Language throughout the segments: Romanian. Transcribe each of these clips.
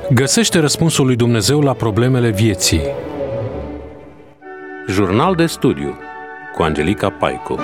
Găsește răspunsul lui Dumnezeu la problemele vieții. Jurnal de studiu cu Angelica Paicu.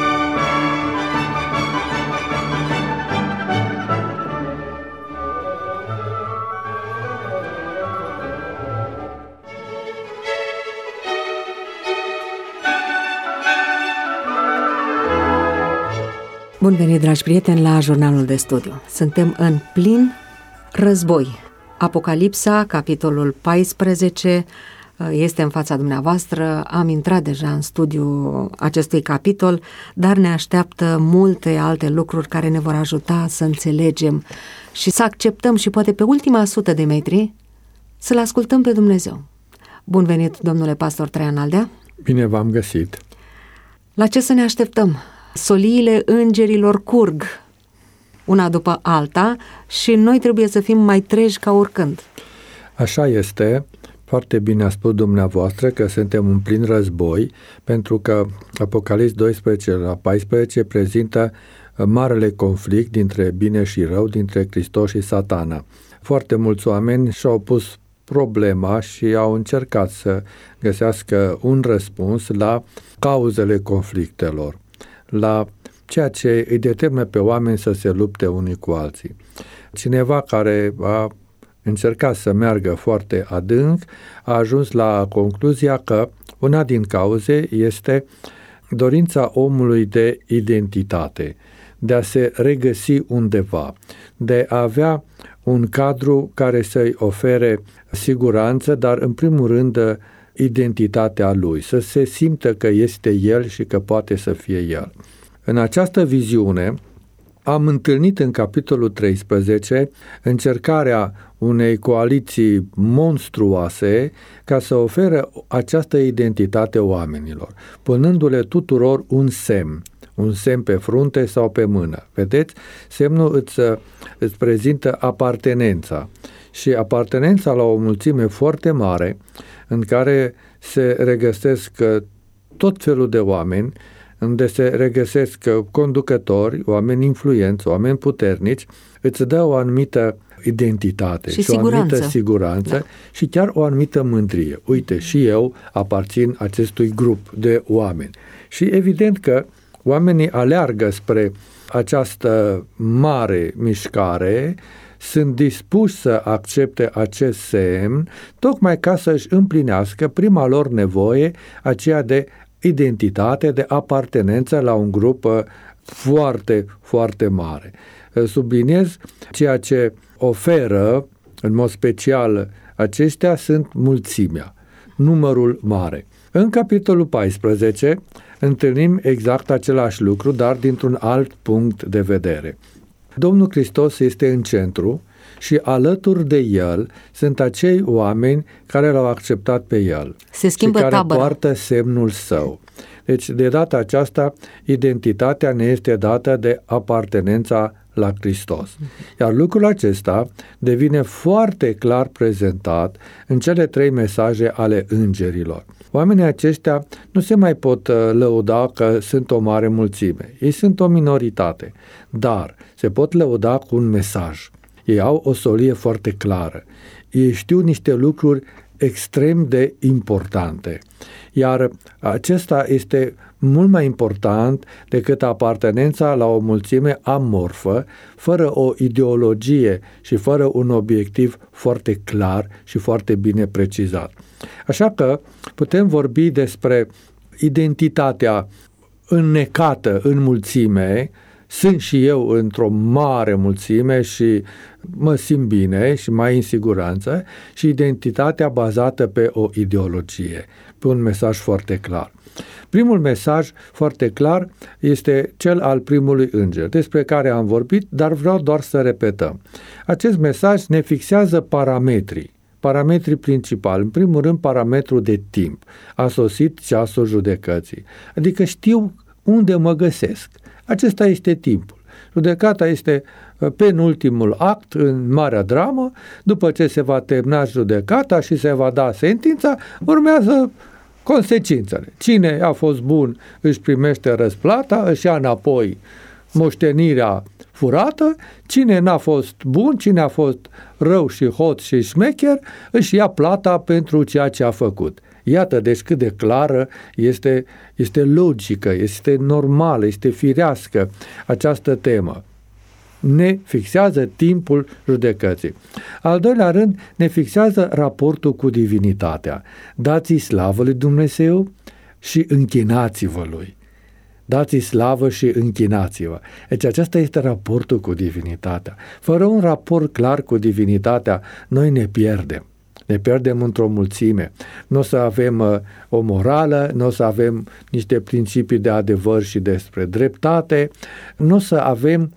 Bun venit, dragi prieteni, la Jurnalul de studiu. Suntem în plin război. Apocalipsa, capitolul 14, este în fața dumneavoastră. Am intrat deja în studiu acestui capitol, dar ne așteaptă multe alte lucruri care ne vor ajuta să înțelegem și să acceptăm și poate pe ultima 100 de metri să-L ascultăm pe Dumnezeu. Bun venit, domnule pastor Traian Aldea. Bine v-am găsit. La ce să ne așteptăm? Soliile îngerilor curg, una după alta, și noi trebuie să fim mai treji ca oricând. Așa este. Foarte bine a spus dumneavoastră că suntem în plin război, pentru că Apocalips 12 la 14 prezintă marele conflict dintre bine și rău, dintre Hristos și Satana. Foarte mulți oameni și-au pus problema și au încercat să găsească un răspuns la cauzele conflictelor, la ceea ce îi determină pe oameni să se lupte unii cu alții. Cineva care a încercat să meargă foarte adânc a ajuns la concluzia că una din cauze este dorința omului de identitate, de a se regăsi undeva, de a avea un cadru care să-i ofere siguranță, dar în primul rând identitatea lui, să se simtă că este el și că poate să fie el. În această viziune am întâlnit în capitolul 13 încercarea unei coaliții monstruoase ca să ofere această identitate oamenilor, punându-le tuturor un semn pe frunte sau pe mână. Vedeți? Semnul îți prezintă apartenența și apartenența la o mulțime foarte mare în care se regăsesc tot felul de oameni, unde se regăsesc conducători, oameni influenți, oameni puternici, îți dă o anumită identitate și o anumită siguranță, da, și chiar o anumită mândrie. Uite, și eu aparțin acestui grup de oameni. Și evident că oamenii aleargă spre această mare mișcare, sunt dispuși să accepte acest semn, tocmai ca să-și împlinească prima lor nevoie, aceea de identitate, de apartenență la un grup foarte, foarte mare. Subliniez ceea ce oferă, în mod special, aceștia sunt mulțimea, numărul mare. În capitolul 14 întâlnim exact același lucru, dar dintr-un alt punct de vedere. Domnul Hristos este în centru și alături de El sunt acei oameni care L-au acceptat pe El și care tabăra. Poartă semnul Său. Deci, de data aceasta, identitatea ne este dată de apartenența la Hristos. Iar lucrul acesta devine foarte clar prezentat în cele 3 mesaje ale îngerilor. Oamenii aceștia nu se mai pot lăuda că sunt o mare mulțime. Ei sunt o minoritate, dar se pot lăuda cu un mesaj. Ei au o solie foarte clară. Ei știu niște lucruri extrem de importante. Iar acesta este mult mai important decât apartenența la o mulțime amorfă, fără o ideologie și fără un obiectiv foarte clar și foarte bine precizat. Așa că putem vorbi despre identitatea înnecată în mulțime. Sunt și eu într-o mare mulțime și mă simt bine și mai în siguranță, și identitatea bazată pe o ideologie, pe un mesaj foarte clar. Primul mesaj foarte clar este cel al primului înger, despre care am vorbit, dar vreau doar să repetăm. Acest mesaj ne fixează parametrii principali. În primul rând, parametrul de timp. A sosit ceasul judecății. Adică știu unde mă găsesc. Acesta este timpul. Judecata este penultimul act în marea dramă. După ce se va termina judecata și se va da sentința, urmează consecințele. Cine a fost bun își primește răsplata, își ia înapoi moștenirea furată, cine n-a fost bun, cine a fost rău și hot și șmecher, își ia plata pentru ceea ce a făcut. Iată, deci cât de clară este logică, este normală, este firească această temă. Ne fixează timpul judecății. Al doilea rând, ne fixează raportul cu divinitatea. Dați-i slavă lui Dumnezeu și închinați-vă lui. Dați-i slavă și închinați-vă. Deci acesta este raportul cu divinitatea. Fără un raport clar cu divinitatea, noi ne pierdem. Ne pierdem într-o mulțime. Nu o să avem o morală, nu o să avem niște principii de adevăr și despre dreptate, nu o să avem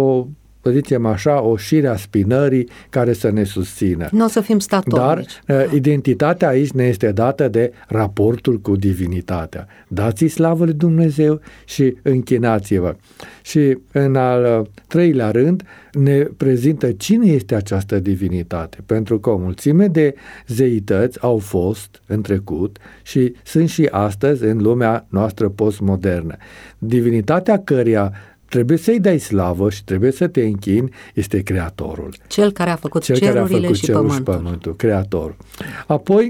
să zicem așa, o șire a spinării care să ne susțină. Nu o să fim statornici. Dar identitatea aici ne este dată de raportul cu divinitatea. Dați-i slavă lui Dumnezeu și închinați-vă. Și în al treilea rând ne prezintă cine este această divinitate. Pentru că o mulțime de zeități au fost în trecut și sunt și astăzi în lumea noastră postmodernă. Divinitatea căreia trebuie să-i dai slavă și trebuie să te închini este Creatorul. Cel care a făcut cerurile și pământul. Creatorul. Apoi,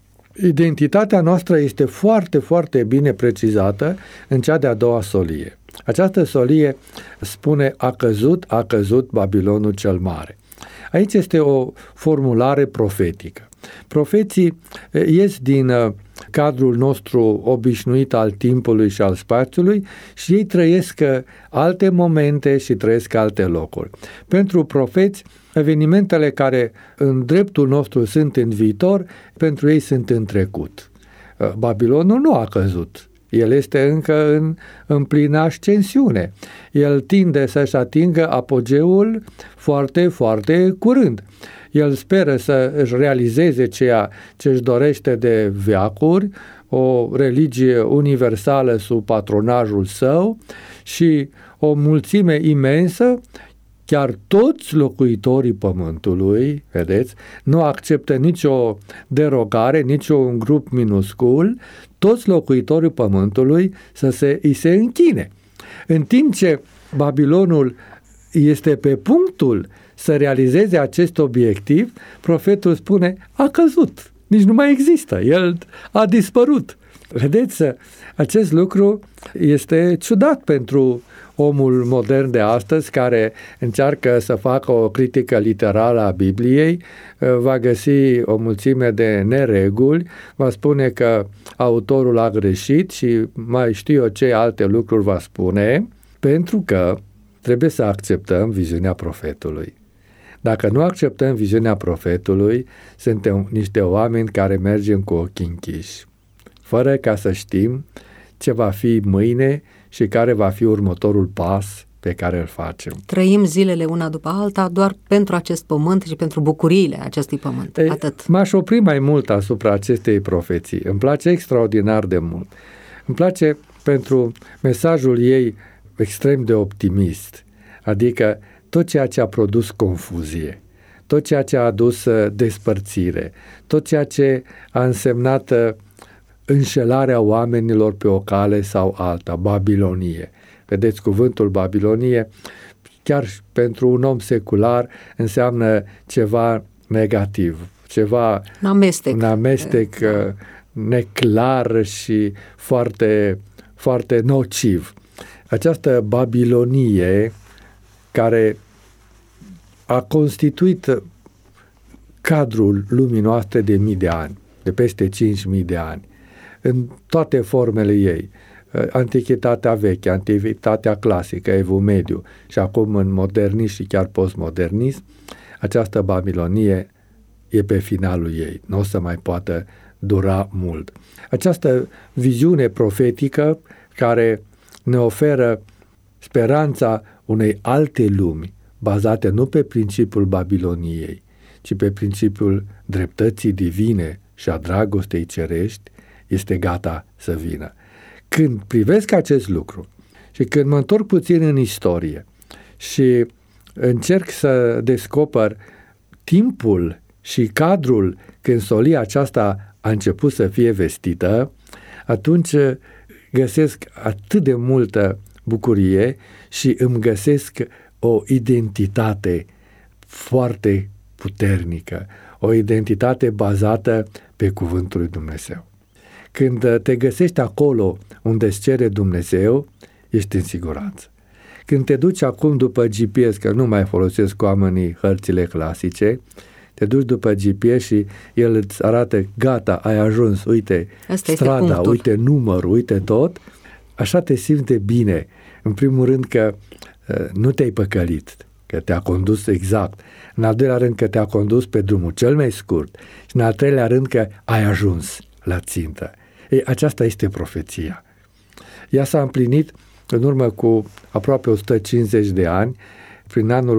identitatea noastră este foarte, foarte bine precizată în cea de-a doua solie. Această solie spune: a căzut Babilonul cel mare. Aici este o formulare profetică. Profeții ies din cadrul nostru obișnuit al timpului și al spațiului și ei trăiesc alte momente și trăiesc alte locuri. Pentru profeți, evenimentele care în dreptul nostru sunt în viitor, pentru ei sunt în trecut. Babilonul nu a căzut. El este încă în plină ascensiune. El tinde să-și atingă apogeul foarte, foarte curând. El speră să își realizeze ceea ce își dorește de veacuri, o religie universală sub patronajul său și o mulțime imensă. Chiar toți locuitorii pământului, vedeți, nu acceptă nicio derogare, niciun grup minuscul, toți locuitorii pământului îi se închine. În timp ce Babilonul este pe punctul să realizeze acest obiectiv, profetul spune: a căzut, nici nu mai există, el a dispărut. Vedeți, acest lucru este ciudat pentru omul modern de astăzi care încearcă să facă o critică literală a Bibliei, va găsi o mulțime de nereguli, va spune că autorul a greșit și mai știu eu ce alte lucruri va spune, pentru că trebuie să acceptăm viziunea profetului. Dacă nu acceptăm viziunea profetului, suntem niște oameni care mergem cu ochii închiși, fără ca să știm ce va fi mâine și care va fi următorul pas pe care îl facem. Trăim zilele una după alta doar pentru acest pământ și pentru bucuriile acestui pământ. Atât. M-aș opri mai mult asupra acestei profeții. Îmi place extraordinar de mult. Îmi place pentru mesajul ei extrem de optimist, adică tot ceea ce a produs confuzie, tot ceea ce a adus despărțire, tot ceea ce a însemnat înșelarea oamenilor pe o cale sau alta, Babilonie. Vedeți, cuvântul Babilonie, chiar pentru un om secular, înseamnă ceva negativ, ceva un amestec neclar și foarte, foarte nociv. Această Babilonie care a constituit cadrul lumii noastre de mii de ani, de peste 5.000 de ani, în toate formele ei, antichitatea veche, antichitatea clasică, evul mediu și acum în modernism și chiar postmodernism, această Babilonie e pe finalul ei, nu o să mai poată dura mult. Această viziune profetică care ne oferă speranța unei alte lumi, bazate nu pe principiul Babiloniei, ci pe principiul dreptății divine și a dragostei cerești, este gata să vină. Când privesc acest lucru și când mă întorc puțin în istorie și încerc să descoper timpul și cadrul când solia aceasta a început să fie vestită, atunci găsesc atât de multă bucurie și îmi găsesc o identitate foarte puternică, o identitate bazată pe cuvântul lui Dumnezeu. Când te găsești acolo unde îți cere Dumnezeu, ești în siguranță. Când te duci acum după GPS, că nu mai folosesc oamenii hărțile clasice, te duci după GPS și el îți arată, gata, ai ajuns, uite asta strada, uite numărul, uite tot, așa te simți de bine. În primul rând că nu te-ai păcălit, că te-a condus exact. În al doilea rând că te-a condus pe drumul cel mai scurt. Și în al treilea rând că ai ajuns la țintă. Ei, aceasta este profeția. Ea s-a împlinit în urmă cu aproape 150 de ani, prin anul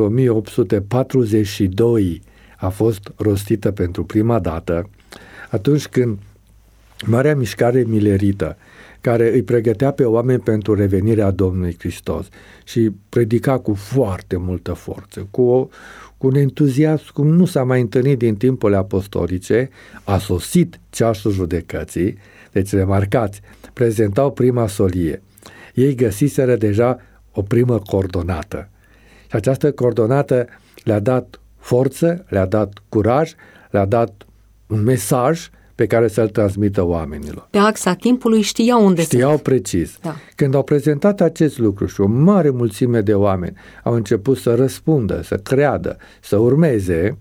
1842 a fost rostită pentru prima dată, atunci când Marea Mișcare Milerită, care îi pregătea pe oameni pentru revenirea Domnului Hristos și predica cu foarte multă forță, cu un entuziasm cum nu s-a mai întâlnit din timpurile apostolice, a sosit ceasul judecății. Deci, remarcați, prezentau prima solie. Ei găsiseră deja o primă coordonată. Și această coordonată le-a dat forță, le-a dat curaj, le-a dat un mesaj pe care să-l transmită oamenilor. Pe axa timpului știau unde Știau precis. Da. Când au prezentat acest lucru și o mare mulțime de oameni au început să răspundă, să creadă, să urmeze,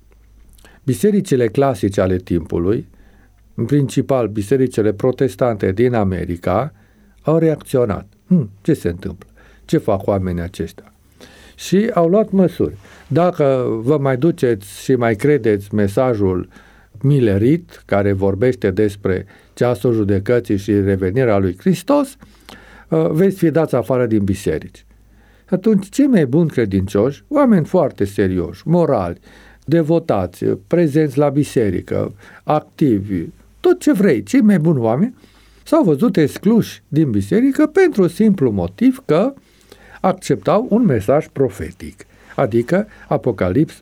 bisericile clasice ale timpului, în principal bisericile protestante din America, au reacționat. Ce se întâmplă? Ce fac oamenii aceștia? Și au luat măsuri. Dacă vă mai duceți și mai credeți mesajul milerit, care vorbește despre ceasul judecății și revenirea lui Hristos, veți fi dați afară din biserici. Atunci, cei mai buni credincioși, oameni foarte serioși, morali, devotați, prezenți la biserică, activi, tot ce vrei, cei mai buni oameni, s-au văzut excluși din biserică pentru simplu motiv că acceptau un mesaj profetic, adică Apocalips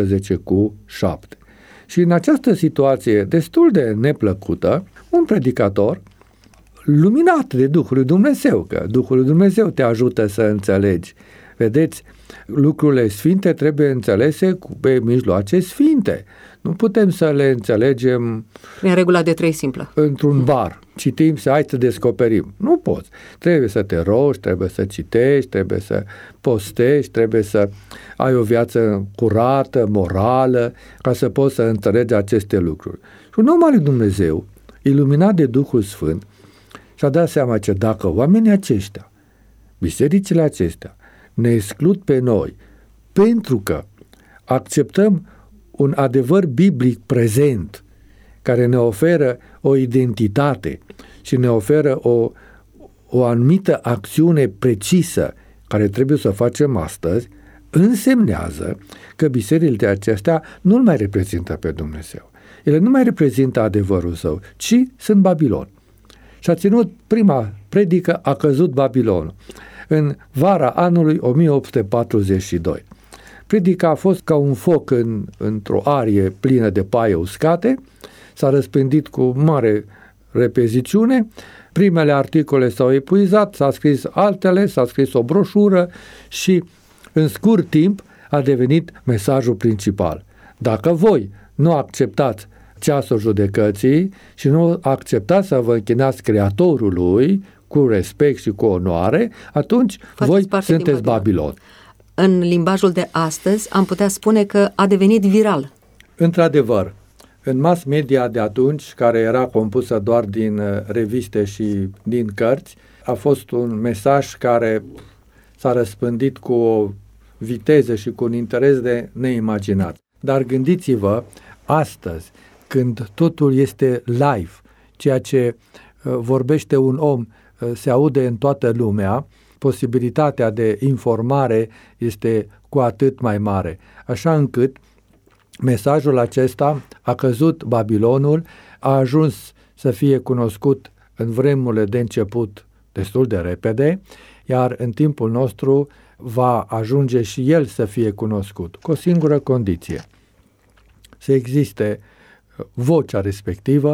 14:7. Și în această situație destul de neplăcută, un predicator, luminat de Duhul lui Dumnezeu, că Duhul lui Dumnezeu te ajută să înțelegi. Vedeți, lucrurile sfinte trebuie înțelese pe mijloace sfinte. Nu putem să le înțelegem în regula de 3 simplă. Într-un bar. Citim, hai să descoperim. Nu poți. Trebuie să te rogi, trebuie să citești, trebuie să postești, trebuie să ai o viață curată, morală, ca să poți să înțelegi aceste lucruri. Și un om al lui Dumnezeu, iluminat de Duhul Sfânt, și-a dat seama că dacă oamenii aceștia, bisericile acestea, ne exclud pe noi pentru că acceptăm un adevăr biblic prezent care ne oferă o identitate și ne oferă o anumită acțiune precisă care trebuie să o facem astăzi, însemnează că bisericile acestea nu-L mai reprezintă pe Dumnezeu. Ele nu mai reprezintă adevărul său, ci sunt Babilon. Și a ținut prima predică, a căzut Babilonul, în vara anului 1842. Predica a fost ca un foc într-o arie plină de paie uscate, s-a răspândit cu mare repeziciune, primele articole s-au epuizat, s-a scris altele, s-a scris o broșură și în scurt timp a devenit mesajul principal. Dacă voi nu acceptați ceasul judecății și nu acceptați să vă închinați Creatorului cu respect și cu onoare, atunci voi sunteți Babilon. În limbajul de astăzi am putea spune că a devenit viral. Într-adevăr, în mass media de atunci, care era compusă doar din reviste și din cărți, a fost un mesaj care s-a răspândit cu o viteză și cu un interes de neimaginat. Dar gândiți-vă, astăzi, când totul este live, ceea ce vorbește un om se aude în toată lumea, posibilitatea de informare este cu atât mai mare, așa încât mesajul acesta a căzut Babilonul, a ajuns să fie cunoscut în vremurile de început destul de repede, iar în timpul nostru va ajunge și el să fie cunoscut, cu o singură condiție: să existe vocea respectivă,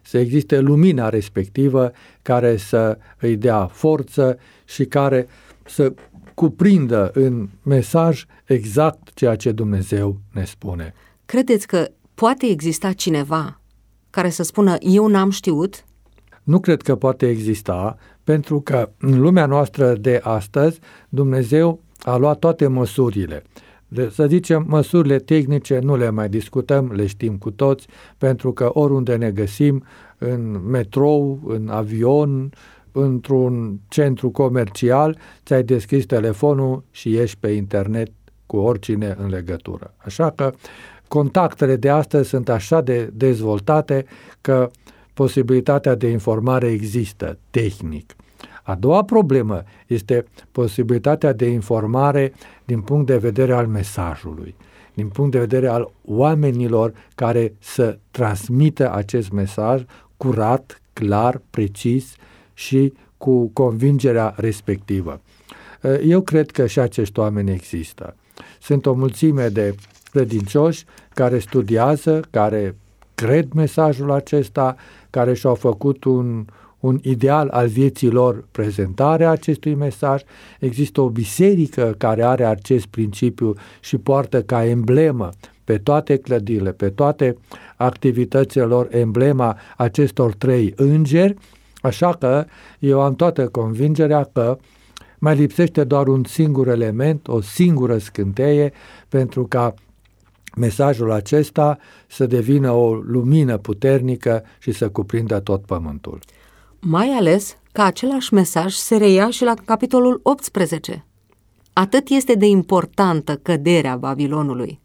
să existe lumina respectivă care să îi dea forță și care să cuprindă în mesaj exact ceea ce Dumnezeu ne spune. Credeți că poate exista cineva care să spună, eu n-am știut? Nu cred că poate exista, pentru că în lumea noastră de astăzi Dumnezeu a luat toate măsurile. Să zicem, măsurile tehnice nu le mai discutăm, le știm cu toți, pentru că oriunde ne găsim, în metrou, în avion, într-un centru comercial, ți-ai deschis telefonul și ești pe internet cu oricine în legătură. Așa că contactele de astăzi sunt așa de dezvoltate că posibilitatea de informare există tehnic. A doua problemă este posibilitatea de informare din punct de vedere al mesajului, din punct de vedere al oamenilor care să transmită acest mesaj curat, clar, precis și cu convingerea respectivă. Eu cred că și acești oameni există. Sunt o mulțime de credincioși care studiază, care cred mesajul acesta, care și-au făcut un ideal al vieții lor prezentarea acestui mesaj. Există o biserică care are acest principiu și poartă ca emblemă pe toate clădirile, pe toate activitățile lor, emblema acestor trei îngeri, așa că eu am toată convingerea că mai lipsește doar un singur element, o singură scânteie, pentru ca mesajul acesta să devină o lumină puternică și să cuprindă tot pământul. Mai ales că același mesaj se reia și la capitolul 18. Atât este de importantă căderea Babilonului.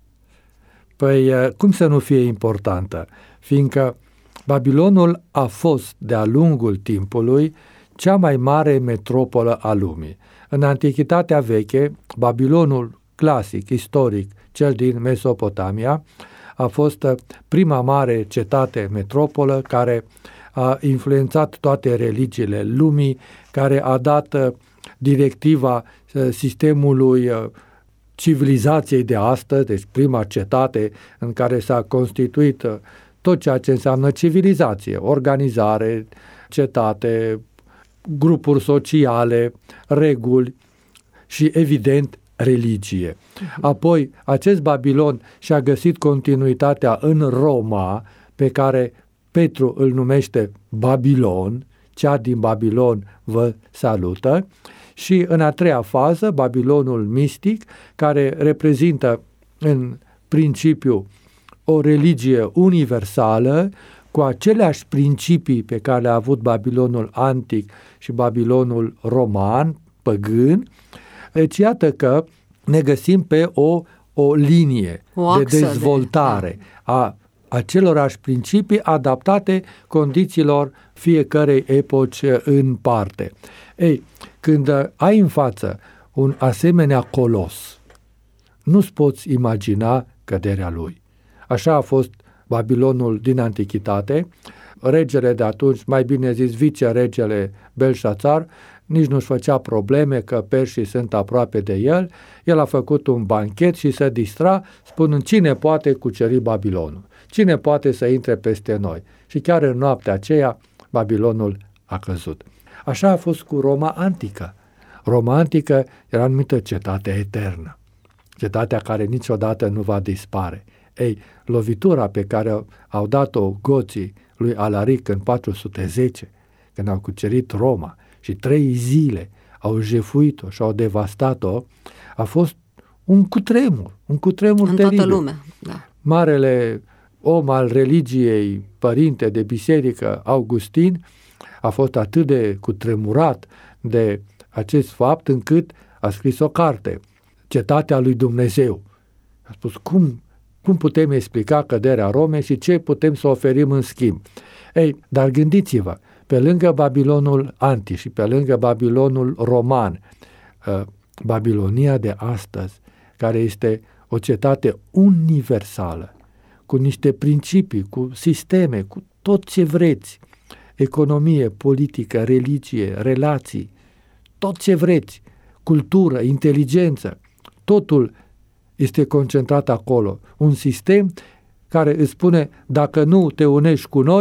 Păi, cum să nu fie importantă? Fiindcă Babilonul a fost de-a lungul timpului cea mai mare metropolă a lumii. În Antichitatea veche, Babilonul clasic, istoric, cel din Mesopotamia, a fost prima mare cetate metropolă care a influențat toate religiile lumii, care a dat directiva sistemului civilizației de astăzi, deci prima cetate în care s-a constituit tot ceea ce înseamnă civilizație, organizare, cetate, grupuri sociale, reguli și, evident, religie. Apoi, acest Babilon și-a găsit continuitatea în Roma, pe care Petru îl numește Babilon, cea din Babilon vă salută, și în a treia fază, Babilonul mistic, care reprezintă în principiu o religie universală, cu aceleași principii pe care le-a avut Babilonul antic și Babilonul roman, păgân. Deci iată că ne găsim pe o linie de dezvoltare a acelorași principii adaptate condițiilor fiecărei epoci în parte. Ei, când ai în față un asemenea colos, nu-ți poți imagina căderea lui. Așa a fost Babilonul din Antichitate. Regele de atunci, mai bine zis viceregele Belșațar, nici nu-și făcea probleme că perșii sunt aproape de el. El a făcut un banchet și se distra spunând cine poate cuceri Babilonul, cine poate să intre peste noi. Și chiar în noaptea aceea Babilonul a căzut. Așa a fost cu Roma antică. Roma antică era numită cetate eternă, cetatea care niciodată nu va dispare. Ei, lovitura pe care au dat-o goții lui Alaric în 410, când au cucerit Roma și 3 zile au jefuit-o și au devastat-o, a fost un cutremur în teribil. toată lumea. Da. Marele om al religiei, părinte de biserică, Augustin, a fost atât de cutremurat de acest fapt încât a scris o carte, Cetatea lui Dumnezeu. A spus, cum putem explica căderea Romei și ce putem să oferim în schimb? Ei, dar gândiți-vă, pe lângă Babilonul antic și pe lângă Babilonul roman, Babilonia de astăzi, care este o cetate universală, cu niște principii, cu sisteme, cu tot ce vreți, economie, politică, religie, relații, tot ce vreți, cultură, inteligență, totul este concentrat acolo. Un sistem care îți spune, dacă nu te unești cu noi,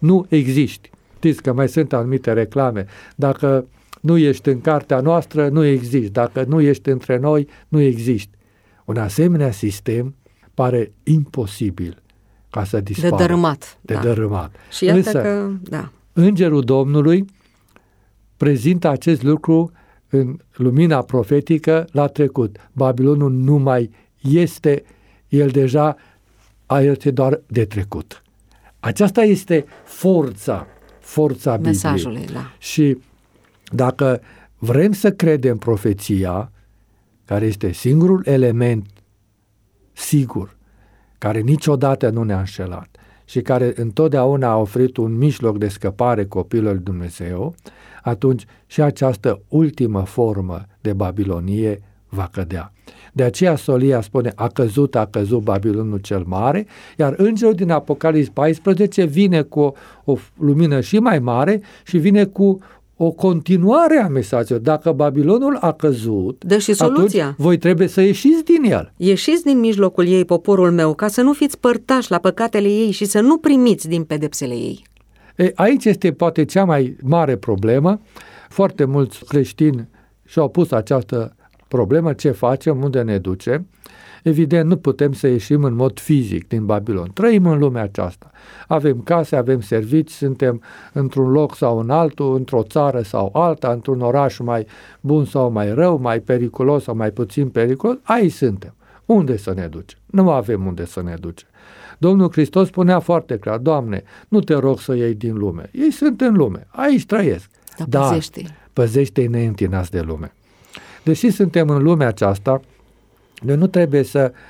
nu existi. Știți că mai sunt anumite reclame. Dacă nu ești în cartea noastră, nu existi. Dacă nu ești între noi, nu existi. Un asemenea sistem pare imposibil ca să dispară. De dărâmat. Și iată Însă, că, da. Îngerul Domnului prezintă acest lucru în lumina profetică la trecut. Babilonul nu mai este, el deja este doar de trecut. Aceasta este forța Bibliei. Mesajului, da. Și dacă vrem să credem profeția, care este singurul element sigur, care niciodată nu ne-a înșelat și care întotdeauna a oferit un mijloc de scăpare copilului lui Dumnezeu, atunci și această ultimă formă de Babilonie va cădea. De aceea Solia spune, a căzut Babilonul cel mare, iar îngerul din Apocalips 14 vine cu o lumină și mai mare și vine cu o continuare a mesajului. Dacă Babilonul a căzut, dă și soluția. Atunci voi trebuie să ieșiți din el. Ieșiți din mijlocul ei, poporul meu, ca să nu fiți părtași la păcatele ei și să nu primiți din pedepsele ei. Aici este poate cea mai mare problemă. Foarte mulți creștini și-au pus această problemă, ce facem, unde ne duce. Evident, nu putem să ieșim în mod fizic din Babilon. Trăim în lumea aceasta. Avem case, avem servicii, suntem într-un loc sau în altul, într-o țară sau alta, într-un oraș mai bun sau mai rău, mai periculos sau mai puțin periculos. Aici suntem. Unde să ne ducem? Nu avem unde să ne ducem. Domnul Hristos spunea foarte clar, Doamne, nu te rog să iei din lume. Ei sunt în lume, aici trăiesc. Dar păzește-i neîntinați de lume. Deși suntem în lumea aceasta, noi nu trebuie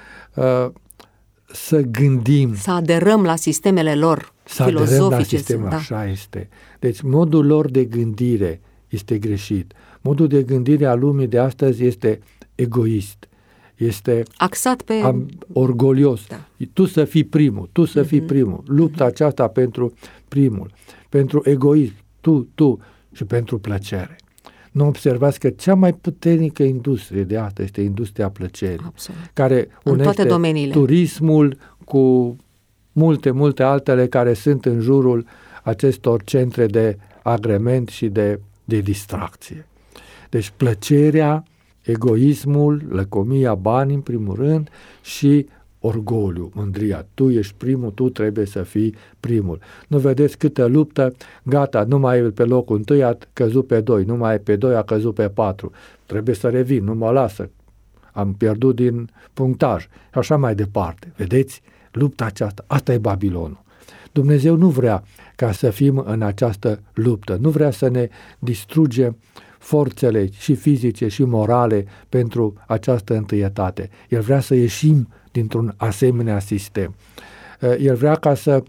să gândim. Să aderăm la sistemele lor filozofice. Așa este. Deci modul lor de gândire este greșit. Modul de gândire a lumii de astăzi este egoist. Este axat pe orgolios. Da. Tu să fii primul, tu să fii primul. Lupta aceasta pentru primul, pentru egoism, tu și pentru plăcere. Nu observați că cea mai puternică industrie de astăzi este industria plăcerii, absolut, care unește turismul cu multe altele care sunt în jurul acestor centre de agrement și de distracție. Deci plăcerea, egoismul, lăcomia, banii în primul rând și orgoliu, mândria. Tu ești primul, tu trebuie să fii primul. Nu vedeți câtă luptă, gata, nu mai e pe locul întâi, a căzut pe 2, nu mai e pe 2, a căzut pe 4. Trebuie să revin, nu mă lasă. Am pierdut din punctaj. Și așa mai departe. Vedeți? Lupta aceasta, asta e Babilonul. Dumnezeu nu vrea ca să fim în această luptă, nu vrea să ne distrugem forțele și fizice și morale pentru această întâietate. El vrea să ieșim dintr-un asemenea sistem. El vrea ca să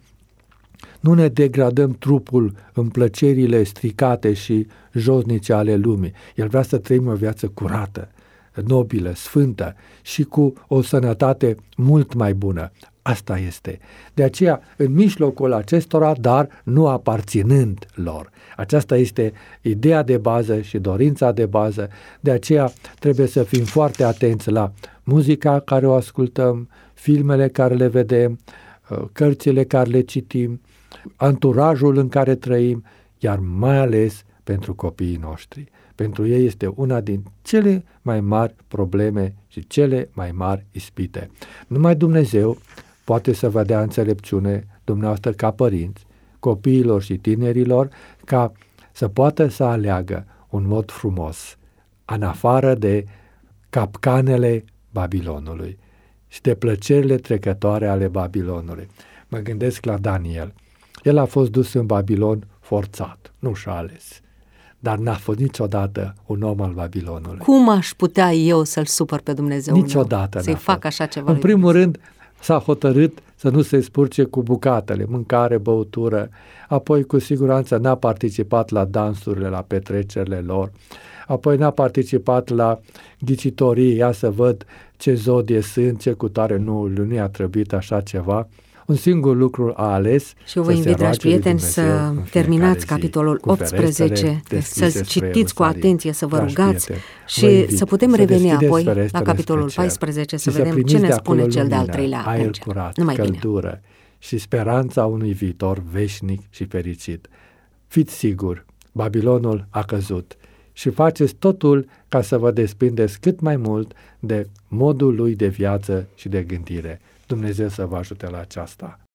nu ne degradăm trupul în plăcerile stricate și josnice ale lumii. El vrea să trăim o viață curată, nobilă, sfântă și cu o sănătate mult mai bună. Asta este. De aceea, în mijlocul acestora, dar nu aparținând lor. Aceasta este ideea de bază și dorința de bază. De aceea trebuie să fim foarte atenți la muzica care o ascultăm, filmele care le vedem, cărțile care le citim, anturajul în care trăim, iar mai ales pentru copiii noștri. Pentru ei este una din cele mai mari probleme și cele mai mari ispite. Numai Dumnezeu poate să vă dea înțelepciune dumneavoastră ca părinți, copiilor și tinerilor, ca să poată să aleagă un mod frumos, în afară de capcanele Babilonului și de plăcerile trecătoare ale Babilonului. Mă gândesc la Daniel. El a fost dus în Babilon forțat, nu și-a ales, dar n-a fost niciodată un om al Babilonului. Cum aș putea eu să-l supăr pe Dumnezeu niciodată să-i fac așa ceva? În primul rând, s-a hotărât să nu se spurce cu bucatele, mâncare, băutură, apoi cu siguranță n-a participat la dansurile, la petrecerile lor, apoi n-a participat la ghicitorii, ia să văd ce zodie sunt, ce cutare, nu i-a trebuit așa ceva. Un singur lucru a ales. Și eu vă invit, dragi prieteni, să terminați capitolul 18, să-l citiți cu atenție, să vă rugați și să putem reveni apoi la capitolul 14, să vedem ce ne spune cel de-al treilea aer curat, căldură și speranța unui viitor veșnic și fericit. Fiți siguri, Babilonul a căzut și faceți totul ca să vă desprindeți cât mai mult de modul lui de viață și de gândire. Dumnezeu să vă ajute la aceasta.